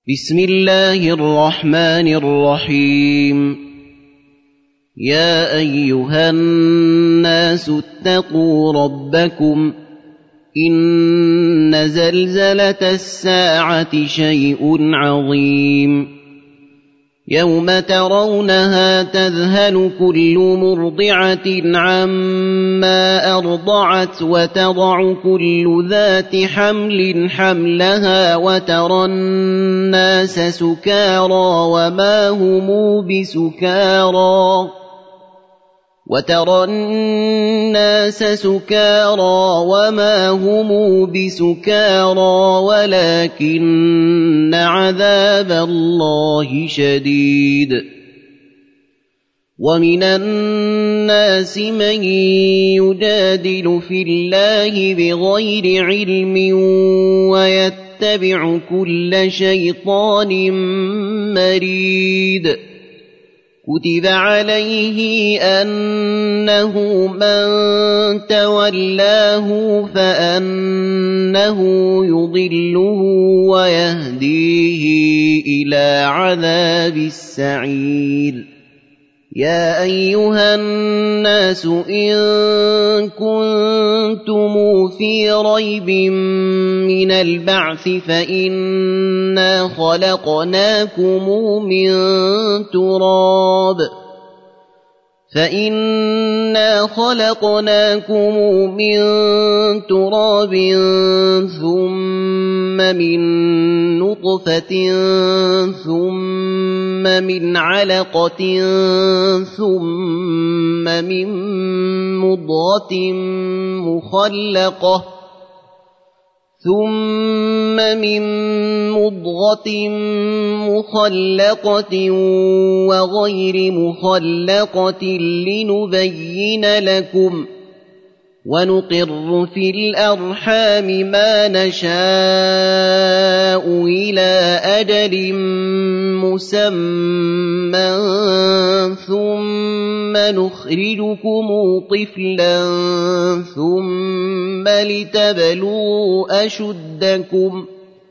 بسم الله الرحمن الرحيم. يا أيها الناس اتقوا ربكم إن زلزلة الساعة شيء عظيم يوم ترونها تذهل كل مرضعة عما أرضعت وتضع كل ذات حمل حملها وترى الناس سكارى وما هم بسكارى ولكن عذاب الله شديد. ومن الناس من يجادل في الله بغير علم ويتبع كل شيطان مريد. كتب عليه أنه من تولاه فأنه يضله ويهديه إلى عذاب السعير. يا أيها الناس إن كنتم في ريب من البعث فإنا خلقناكم من تراب ثم من نطفة ثم من علقة ثم من مضغة مخلقة وغير مخلقة لنبين لكم ونقر في الأرحام ما نشاء إلى أجل مسمى ثم نخرجكم طفلا ثم لتبلغوا أشدكم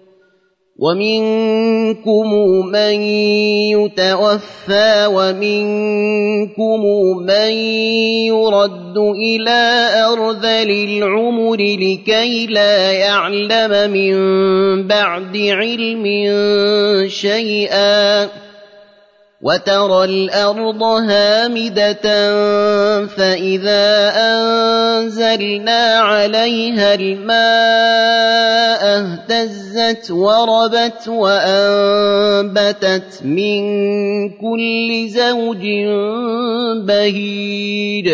ومنكم من يتوفى ومنكم من يرد إلى أرذل العمر لكي لا يعلم من بعد علم شيئا. وترى الأرض هامدة فإذا أنزلنا عليها الماء اهتزت وربت وأنبتت من كل زوج بهيج.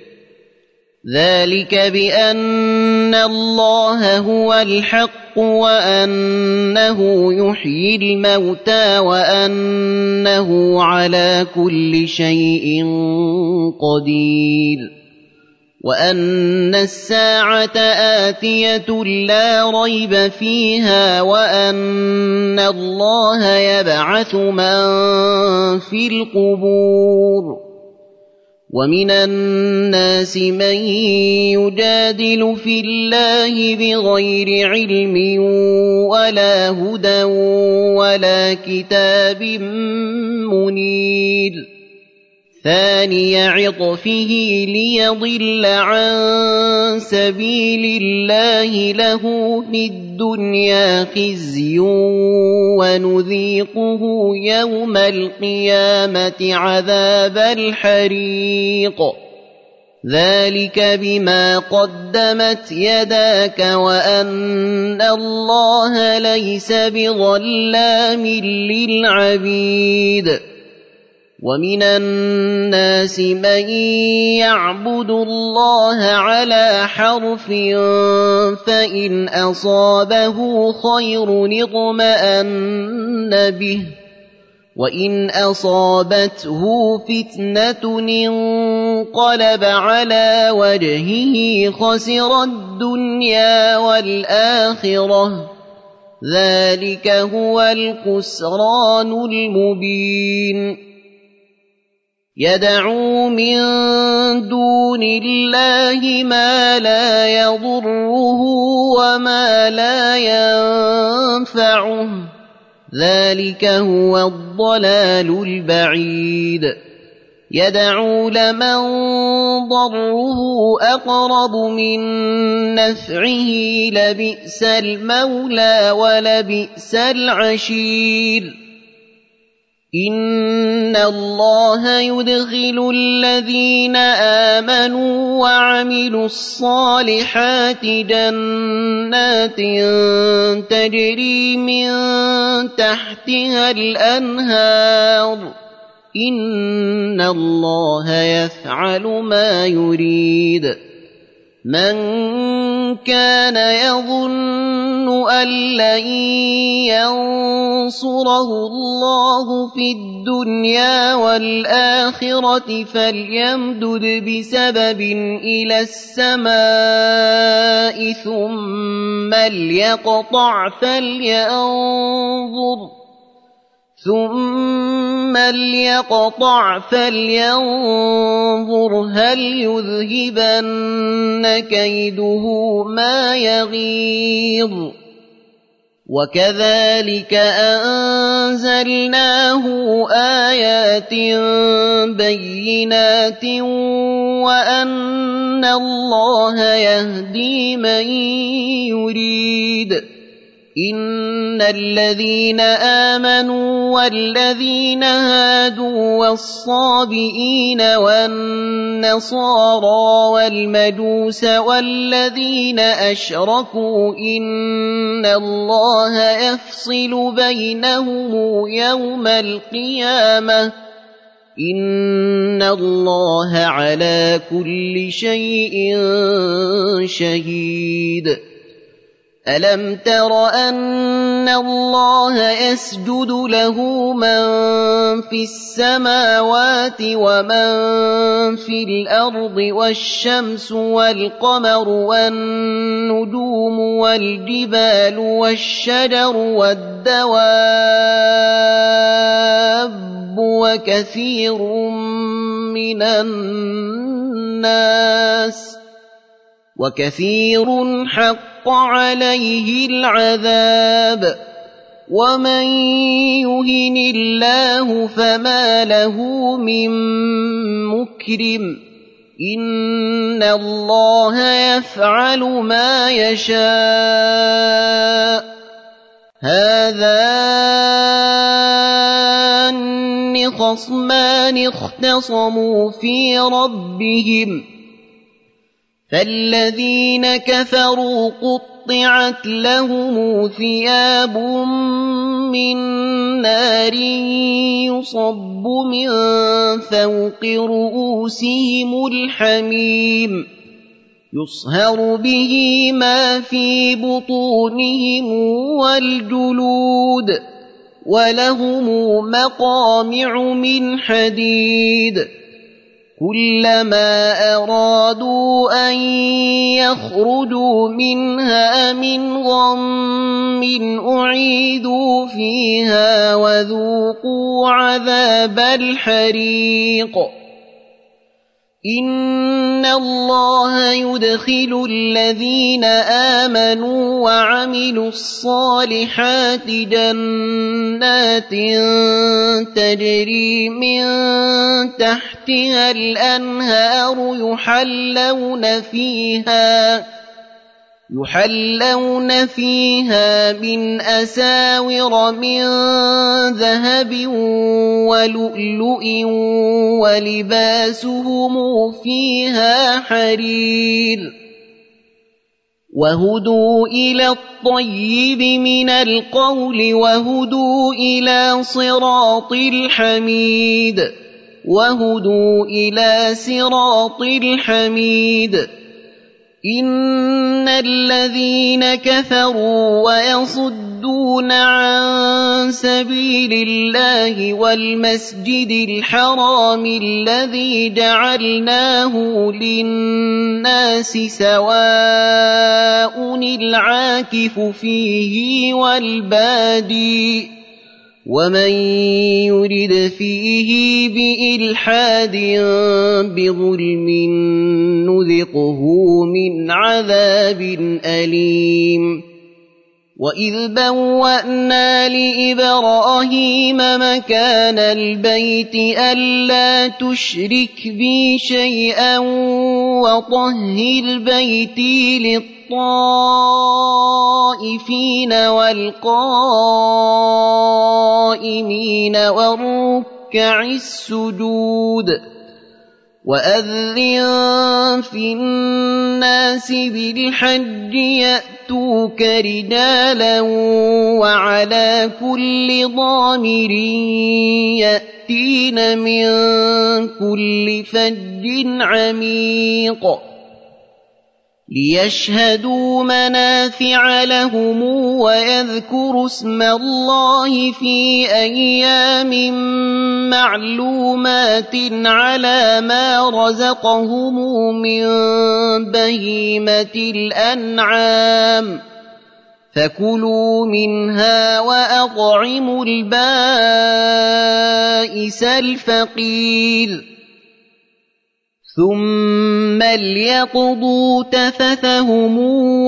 ذلك بأن الله هو الحق وأنه يحيي الموتى وأنه على كل شيء قدير وأن الساعة آتية لا ريب فيها وأن الله يبعث من في القبور. ومن الناس من يجادل في الله بغير علم ولا هدى ولا كتاب منير. ثاني عطفه ليضل عن سبيل الله له في الدنيا خزي ونذيقه يوم القيامة عذاب الحريق. ذلك بما قدمت يداك وأن الله ليس بظلام للعبيد. ومن الناس من يعبد الله على حرف فإن أصابه خير اطمأن به وإن أصابته فتنة انقلب على وجهه خسر الدنيا والآخرة. ذلك هو الخسران المبين. يدعو من دون الله ما لا يضره وما لا ينفعه ذلك هو الضلال البعيد يدعو لمن ضره أقرب من نفعه لبئس المولى ولبئس العشير إن الله يدخل الذين آمنوا وعملوا الصالحات جنات تجري من تحتها الأنهار إن الله يفعل ما يريد من كان يظن أن لن ينصره الله في الدنيا والآخرة فليمدد بسبب إلى السماء ثم ليقطع فلينظر هل يذهبن كيده ما يغيظ وكذلك أنزلناه آيات بينات وأن الله يهدي من يريد إن الذين آمنوا والذين هادوا والصابئين والنصارى والمجوس والذين أشركوا إن الله يفصل بينهم يوم القيامة إن الله على كل شيء شهيد ألم تر أن الله يسجد له من في السماوات ومن في الأرض والشمس والقمر والنجوم والجبال والشجر والدواب وكثير من الناس وكثير حق عليه العذاب ومن يهن الله فما له من مكرم إن الله يفعل ما يشاء هذان خصمان اختصموا في ربهم فالذين كفروا قطعت لهم ثياب من نار يصب من فوق رؤوسهم الحميم يصهر به ما في بطونهم والجلود ولهم مقامع من حديد كلما أرادوا أن يخرجوا منها من غم أعيدوا فيها وذوقوا عذاب الحريق إن الله يدخل الذين آمنوا وعملوا الصالحات جنات تجري من تحتها الأنهار يحلون فيها من أساور من ذهب ولؤلؤ ولباسهم فيها حرير وهدوا إلى الطيب من القول وهدوا إلى صراط الحميد إن الذين كفروا ويصدون عن سبيل الله والمسجد الحرام الذي جعلناه للناس سواء العاكف فيه والبادي ومن يرد فيه بإلحاد بظلم نذقه من عذاب أليم وَإِذْ بَوَّأْنَا لِإِبْرَاهِيمَ مَكَانَ الْبَيْتِ أَلَّا تُشْرِكْ بِي شَيْئًا وَطَهِّرْ بَيْتِي لِلطَّائِفِينَ وَالْقَائِمِينَ وَالرُّكَّعِ السُّجُودِ وَأَذِّن فِي النَّاسِ بِالْحَجِّ يَأْتُوكَ رِجَالًا وَعَلَى كُلِّ ضَامِرٍ يَأْتِينَ مِن كُلِّ فَجٍّ عَمِيقٍ لِيَشْهَدُوا مَنَافِعَ لَهُمْ وَيَذْكُرُوا اسْمَ اللَّهِ فِي أَيَّامٍ مَّعْلُومَاتٍ عَلَىٰ مَا رَزَقَهُم مِّن بَهِيمَةِ الْأَنْعَامِ فَكُلُوا مِنْهَا وَأَطْعِمُوا الْبَائِسَ الْفَقِيرَ ثُمَّ لْيَقْضُوا تَفَثَهُمْ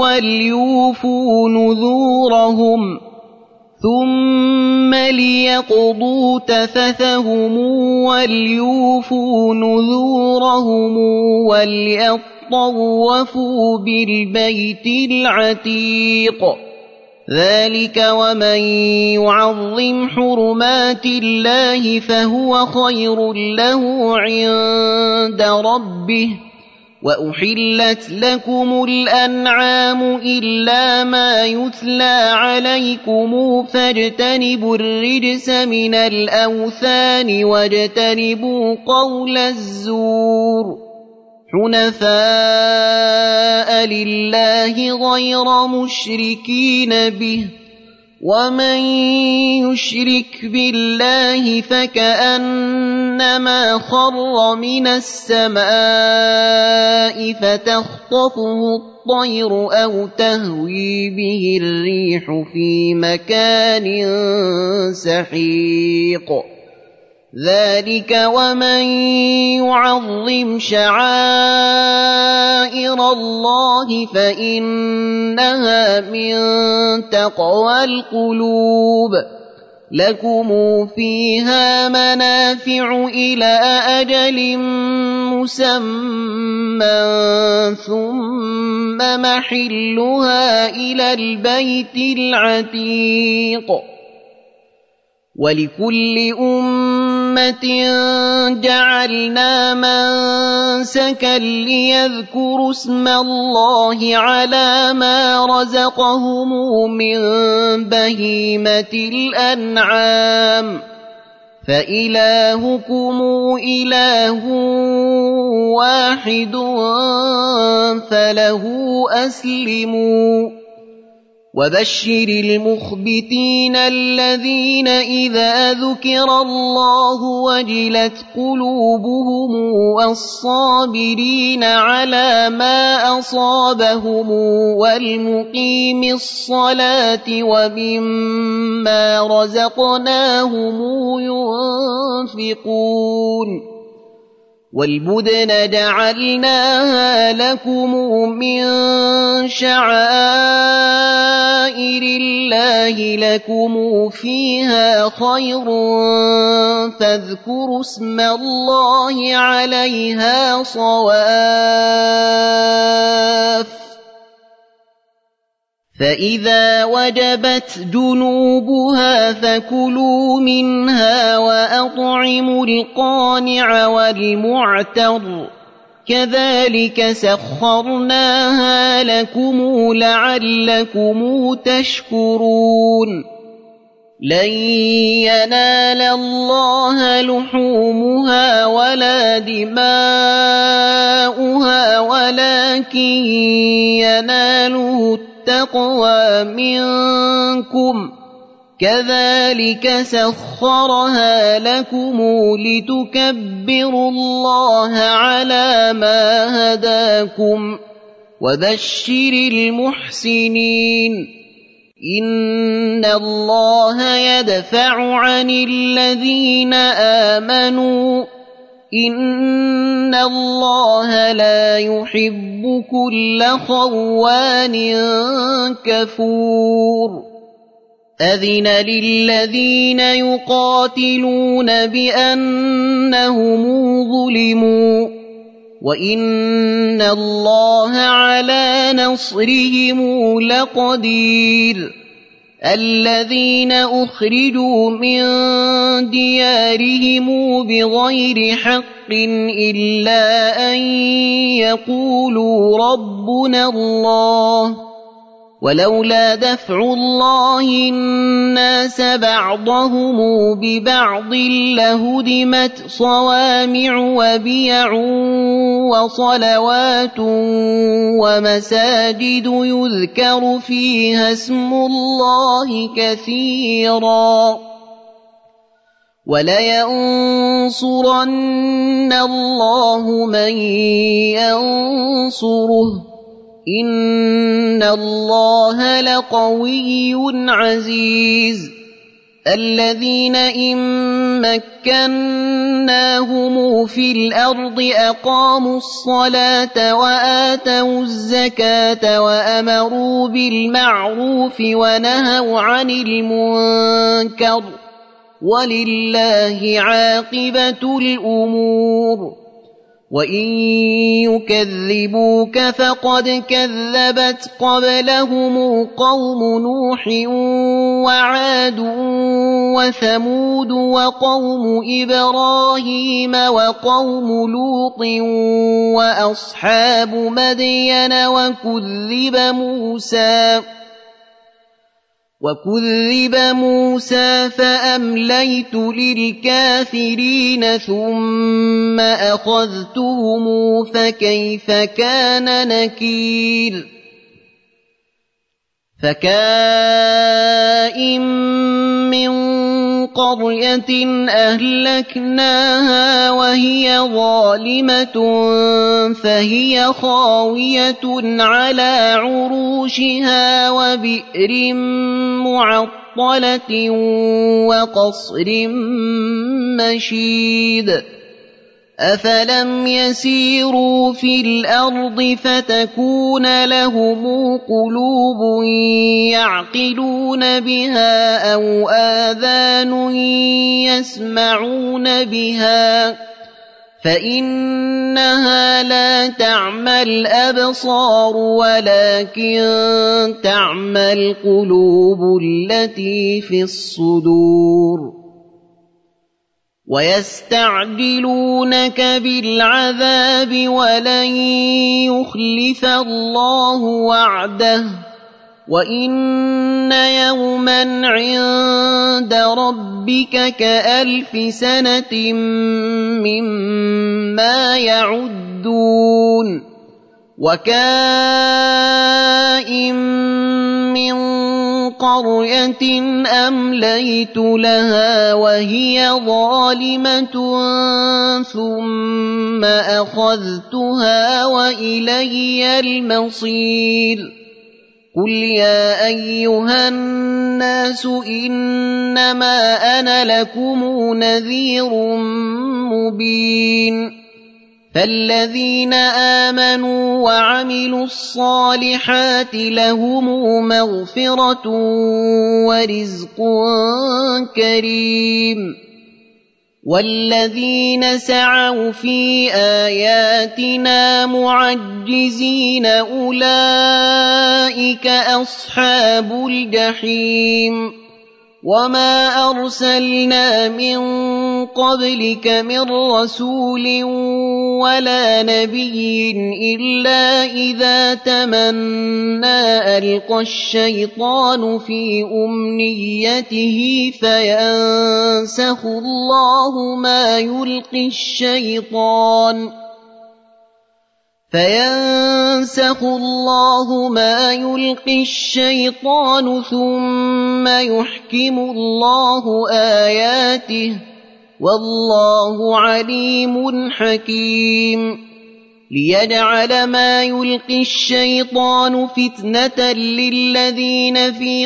وَلْيُوفُوا نُذُورَهُمْ وَلْيَطَّوَّفُوا بِالْبَيْتِ الْعَتِيقِ ذَلِكَ وَمَن يُعَظِّمْ حُرُمَاتِ اللَّهِ فَهُوَ خَيْرٌ لَّهُ عِندَ رَبِّهِ وَأُحِلَّتْ لَكُمُ الْأَنْعَامُ إِلَّا مَا يُتْلَىٰ عَلَيْكُمْ فَاجْتَنِبُوا الرِّجْسَ مِنَ الْأَوْثَانِ وَاجْتَنِبُوا قَوْلَ الزُّورِ حُنَفَاءَ لِلَّهِ غَيْرَ مُشْرِكِينَ بِهِ وَمَن يُشْرِكْ بِاللَّهِ فَكَأَنَّمَا خَرَّ مِنَ السَّمَاءِ فَتَخْطَفُهُ الطَّيْرُ أَوْ تَهْوِي بِهِ الرِّيحُ فِي مَكَانٍ سَحِيقٍ ذَلِكَ وَمَن يُعَظِّمْ شَعَائِرَ اللَّهِ فَإِنَّهَا مِن تَقْوَى الْقُلُوبِ لَكُمْ فِيهَا مَنَافِعُ إِلَىٰ أَجَلٍ مُّسَمًّى ثُمَّ مَحِلُّهَا إِلَى الْبَيْتِ الْعَتِيقِ وَلِكُلِّ أُمَّةٍ جَعَلْنَا مَنسَكًا لِّيَذْكُرُوا اسْمَ اللَّهِ عَلَىٰ مَا رَزَقَهُم مِّن بَهِيمَةِ الْأَنْعَامِ فَإِلَٰهُكُمْ إِلَٰهٌ وَاحِدٌ فَلَهُ أَسْلِمُوا وَبَشِّرِ الْمُخْبِتِينَ الَّذِينَ إِذَا ذُكِرَ اللَّهُ وَجِلَتْ قُلُوبُهُمْ وَالصَّابِرِينَ عَلَىٰ مَا أَصَابَهُمْ وَالْمُقِيمِي الصَّلَاةِ وَمِمَّا رَزَقْنَاهُمْ يُنفِقُونَ وَالْبُدْنَ جَعَلْنَاهَا لَكُم مِّن شَعَائِرِ اللَّهِ لَكُمْ فِيهَا خَيْرٌ فَاذْكُرُوا اسْمَ اللَّهِ عَلَيْهَا صَوَافَّ فَإِذَا وَجَبَتْ جُنُوبُهَا فَكُلُوا مِنْهَا وَأَطْعِمُوا الْقَانِعَ وَالْمُعْتَرَّ كَذَلِكَ سَخَّرْنَاهَا لَكُمْ لَعَلَّكُمْ تَشْكُرُونَ لَن يَنَالَ اللَّهَ لُحُومُهَا وَلَا دِمَاؤُهَا وَلَٰكِن يَنَالُهُ التَّقْوَىٰ مِنكُمْ كَذَلِكَ سَخَّرَهَا لَكُمْ لِتُكَبِّرُوا اللَّهَ عَلَىٰ مَا هَدَاكُمْ وَبَشِّرِ الْمُحْسِنِينَ إِنَّ اللَّهَ يَدْفَعُ عَنِ الَّذِينَ آمَنُوا إن الله لا يحب كل خوان كفور أذن للذين يقاتلون بأنهم ظلموا وإن الله على نصرهم لقدير الذين أخرجوا من ديارهم بغير حق إلا أن يقولوا ربنا الله ولولا دفع الله الناس بعضهم ببعض لهدمت صوامع وبيع وصلوات ومساجد يذكر فيها اسم الله كثيرا ولينصرن الله من ينصره إن الله لقوي عزيز الذين إن مكناهم في الأرض أقاموا الصلاة وآتوا الزكاة وأمروا بالمعروف ونهوا عن المنكر ولله عاقبة الأمور وإن يكذبوك فقد كذبت قبلهم قوم نوح وعاد وثمود وقوم إبراهيم وقوم لوط وأصحاب مدين وكذب موسى فأمليت للكافرين ثم أخذتهم فكيف كان نكير فكائن من قرية أهلكناها وهي ظالمة فهي خاوية على عروشها وبئر معطلة وقصر مشيد أفلم يسيروا في الأرض فتكون لهم قلوب يعقلون بها أو آذان يسمعون بها فإنها لا تعمى الأبصار ولكن تعمى القلوب التي في الصدور ويستعجلونك بالعذاب ولن يخلف الله وعده وإن يوما عند ربك كألف سنة مما يعدون وكائن من قرية أمليت لها وهي ظالمة ثم أخذتها وإلي المصير قل يا أيها الناس إنما أنا لكم نذير مبين فالذين آمنوا وعملوا الصالحات لهم مغفرة ورزق كريم والذين سعوا في آياتنا معجزين أولئك أصحاب الجحيم وما أرسلنا من قبلك من رسول ولا نبي إلا إذا تمنى ألقى الشيطان في أمنيته فينسخ الله ما يلقي الشيطان ثم يحكم الله آياته والله عليم حكيم ليجعل ما يلقي الشيطان فتنة للذين في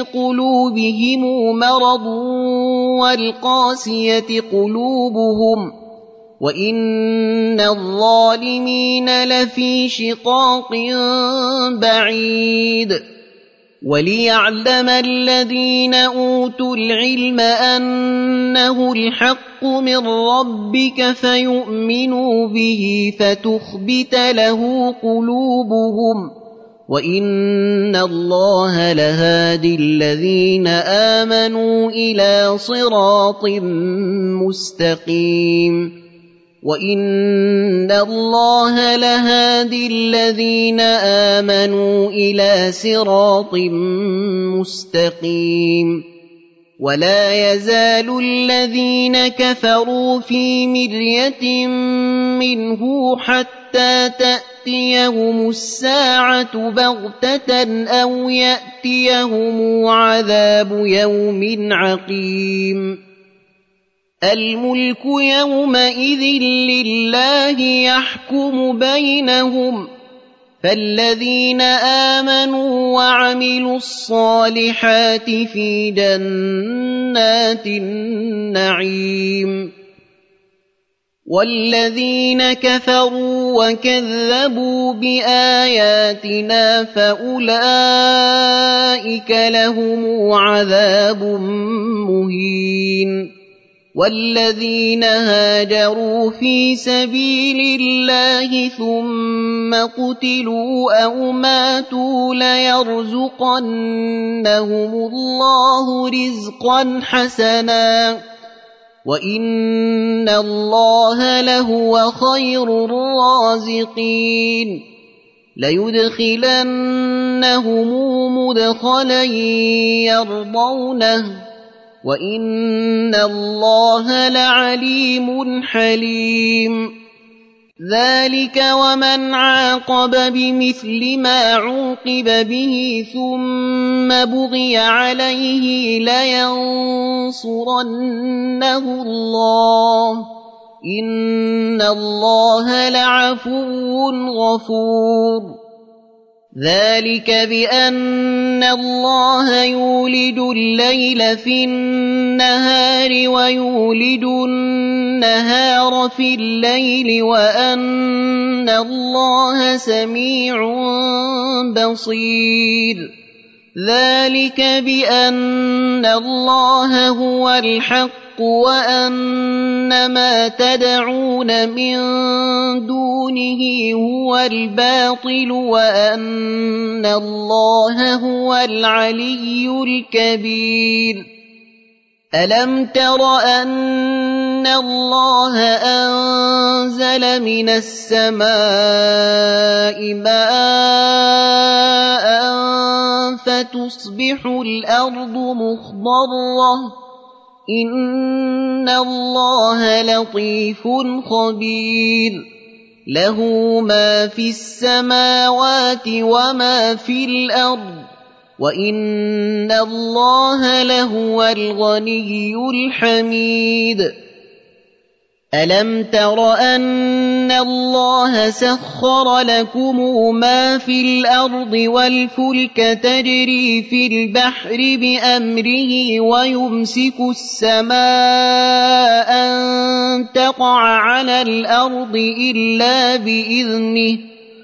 قلوبهم مرض والقاسية قلوبهم وَإِنَّ الظَّالِمِينَ لَفِي شِقَاقٍ بَعِيدٍ وَلِيَعْلَمَ الَّذِينَ أُوتُوا الْعِلْمَ أَنَّهُ الْحَقُّ مِنْ رَبِّكَ فَيُؤْمِنُوا بِهِ فَتُخْبِتَ لَهُ قُلُوبُهُمْ وَإِنَّ اللَّهَ لَهَادِي الَّذِينَ آمَنُوا إِلَى صِرَاطٍ مُسْتَقِيمٍ وَإِنَّ اللَّهَ لَهَادِي الَّذِينَ آمَنُوا إِلَى صِرَاطٍ مُسْتَقِيمٍ وَلَا يَزَالُ الَّذِينَ كَفَرُوا فِي مِرْيَةٍ مِّنْهُ حَتَّى تَأْتِيَهُمُ السَّاعَةُ بَغْتَةً أَوْ يَأْتِيَهُمُ عَذَابُ يَوْمٍ عَقِيمٍ الْمُلْكُ يَوْمَئِذٍ لِّلَّهِ يَحْكُمُ بَيْنَهُمْ فَالَّذِينَ آمَنُوا وَعَمِلُوا الصَّالِحَاتِ فِي جَنَّاتِ النَّعِيمِ وَالَّذِينَ كَفَرُوا وَكَذَّبُوا بِآيَاتِنَا فَأُولَٰئِكَ لَهُمْ عَذَابٌ مُّهِينٌ وَالَّذِينَ هَاجَرُوا فِي سَبِيلِ اللَّهِ ثُمَّ قُتِلُوا أَوْ مَاتُوا لَيَرْزُقَنَّهُمُ اللَّهُ رِزْقًا حَسَنًا وَإِنَّ اللَّهَ لَهُوَ خَيْرُ الرَّازِقِينَ لَيُدْخِلَنَّهُمْ مُدْخَلًا يَرْضَوْنَهُ وَإِنَّ اللَّهَ لَعَلِيمٌ حَلِيمٌ ذَلِكَ وَمَنْ عَاقَبَ بِمِثْلِ مَا عُوقِبَ بِهِ ثُمَّ بُغِيَ عَلَيْهِ لَيَنصُرَنَّهُ اللَّهُ إِنَّ اللَّهَ لَعَفُوٌّ غَفُورٌ ذَلِكَ بِأَنَّ اللَّهَ يُولِجُ اللَّيْلَ فِي النَّهَارِ وَيُولِجُ النَّهَارَ فِي اللَّيْلِ وَأَنَّ اللَّهَ سَمِيعٌ بَصِيرٌ ذَلِكَ بِأَنَّ اللَّهَ هُوَ الْحَقُّ وَأَنَّ مَا تَدْعُونَ مِن دُونِهِ هُوَ الْبَاطِلُ وَأَنَّ اللَّهَ هُوَ الْعَلِيُّ الْكَبِيرُ أَلَمْ تَرَ أَنَّ اللَّهَ أَنزَلَ مِنَ السَّمَاءِ مَاءً فَتُصْبِحُ الْأَرْضُ مُخْضَرَّةً إِنَّ اللَّهَ لَطِيفٌ خَبِيرٌ لَهُ مَا فِي السَّمَاوَاتِ وَمَا فِي الْأَرْضِ وَإِنَّ اللَّهَ لَهُوَ الْغَنِيُّ الْحَمِيدُ أَلَمْ تَرَ أَنَّ اللَّهَ سَخَّرَ لَكُم مَّا فِي الْأَرْضِ وَالْفُلْكَ تَجْرِي فِي الْبَحْرِ بِأَمْرِهِ وَيُمْسِكُ السَّمَاءَ أَن تَقَعَ عَلَى الْأَرْضِ إِلَّا بِإِذْنِهِ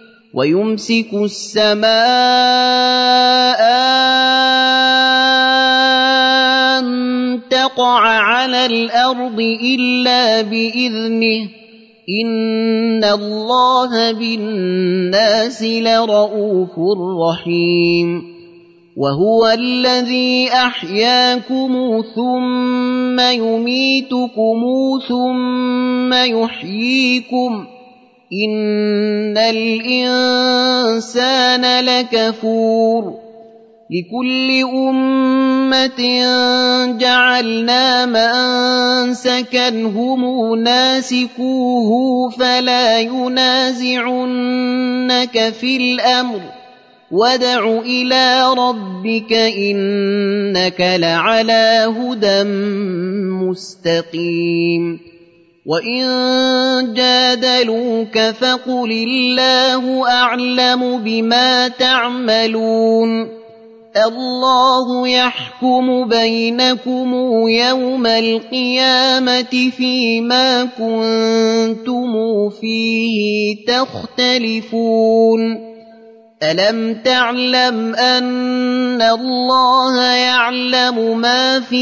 إِنَّ اللَّهَ بِالنَّاسِ لَرَءُوفٌ رَّحِيمٌ وَهُوَ الَّذِي أَحْيَاكُمْ ثُمَّ يُمِيتُكُمْ ثُمَّ يُحْيِيكُمْ إِنَّ الْإِنسَانَ لَكَفُورٌ لِكُلِّ أُمَّةٍ جَعَلْنَا مَنسَكًا هُمْ نَاسِكُوهُ فَلَا يُنَازِعُنَّكَ فِي الْأَمْرِ وَادْعُ إِلَىٰ رَبِّكَ إِنَّكَ لَعَلَىٰ هُدًى مُّسْتَقِيمٍ وَإِن جَادَلُوكَ فَقُلِ اللَّهُ أَعْلَمُ بِمَا تَعْمَلُونَ الله يحكم بينكم يوم القيامة فيما كنتم فيه تختلفون ألم تعلم أن الله يعلم ما في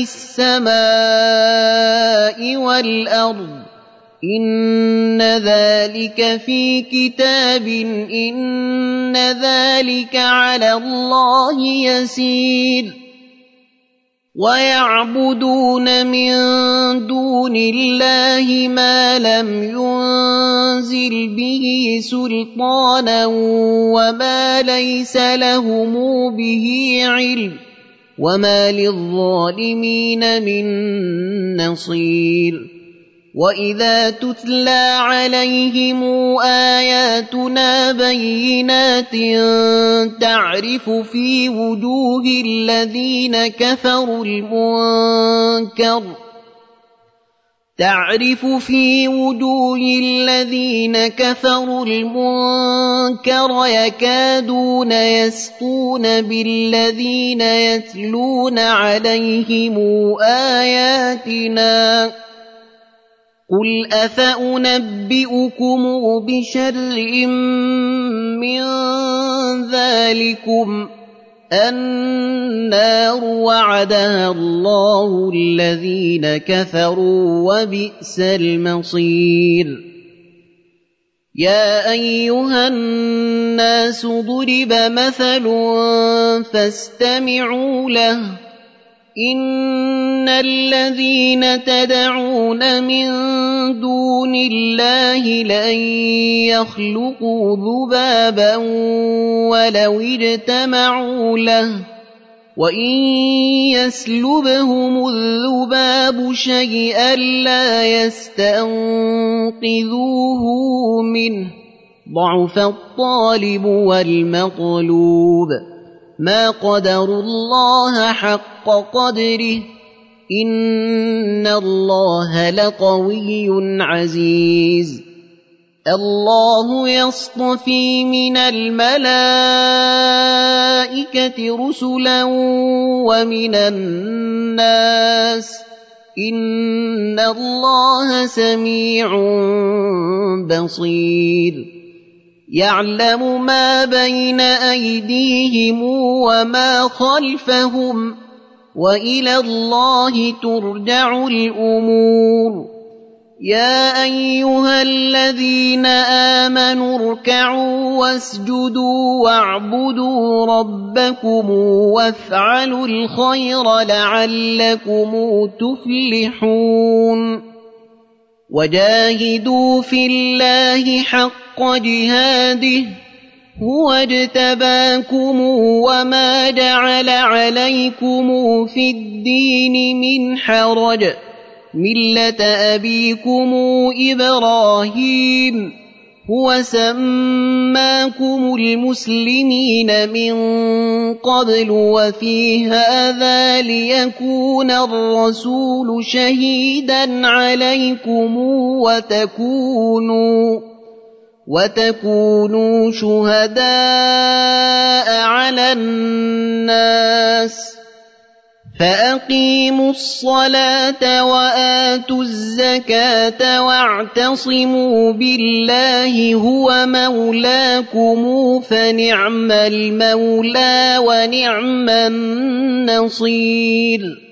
السماء والأرض إن ذلك في كتاب إن ذلك على الله يسير ويعبدون من دون الله ما لم ينزل به سلطانا وما ليس لهم به علم وما للظالمين من نصير وإذا تتلى عليهم آياتنا بينات تعرف في وجوه الذين كفروا المنكر يكادون يسطون بالذين يتلون عليهم آياتنا قل أفأنبئكم بشر من ذلكم النار وعدها الله الذين كفروا وبئس المصير يا أيها الناس ضرب مثل فاستمعوا له إن الذين تدعون من دون الله لن يخلقوا ذبابا ولو اجتمعوا له وإن يسلبهم الذباب شيئا لا يستنقذوه منه ضعف الطالب والمطلوب ما قدروا الله حق قدره إن الله لقوي عزيز الله يصطفي من الملائكة رسلا ومن الناس إن الله سميع بصير يعلم ما بين أيديهم وما خلفهم وإلى الله ترجع الأمور يا أيها الذين آمنوا اركعوا واسجدوا واعبدوا ربكم وافعلوا الخير لعلكم تفلحون وجاهدوا في الله حق جهاده هو اجتباكم وما جعل عليكم في الدين من حرج ملة أبيكم إبراهيم هو سماكم المسلمين من قبل وفي هذا ليكون الرسول شهيدا عليكم وتكونوا شهداء على الناس فأقيموا الصلاة وآتوا الزكاة واعتصموا بالله هو مولاكم فنعم المولى ونعم النصير